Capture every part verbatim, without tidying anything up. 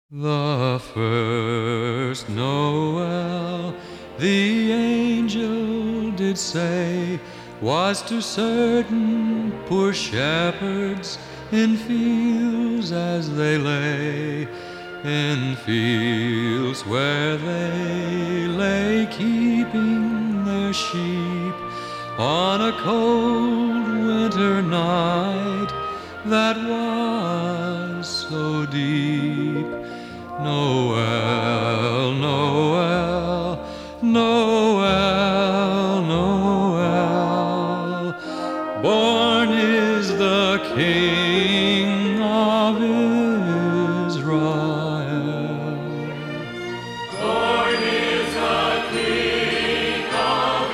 The first Noel, the angel did say, was to certain poor shepherds in fields as they lay, in fields where they lay keeping their sheep on a cold winter night that was so deep. Noel, Noel, Noel, Noel, born is the King of Israel. Born is the King of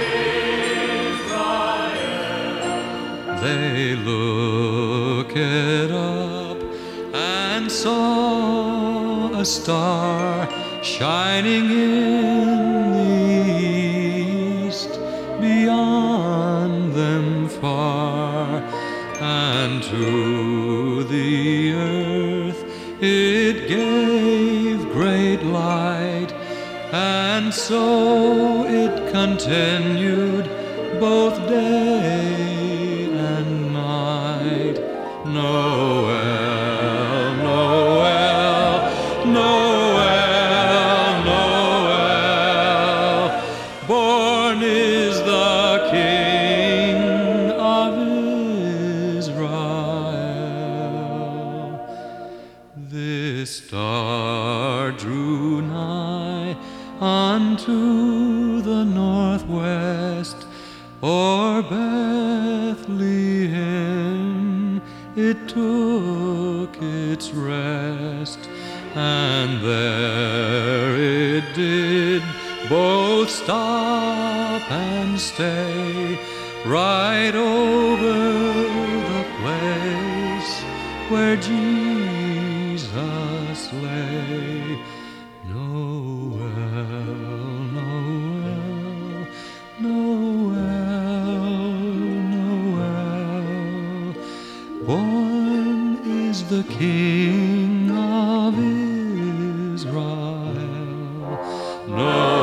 Israel. They looked up and saw a star shining in the east, beyond them far, and to the earth it gave great light, and so it continued both day and night. Noel, Noel, Noel, Noel, born is the King of Israel. This star drew nigh unto the northwest, o'er Bethlehem it took its rest, and there it did both stop and stay, right over the place where Jesus lay. Noel, Noel, Noel, Noel, born is the King of Israel. Noel.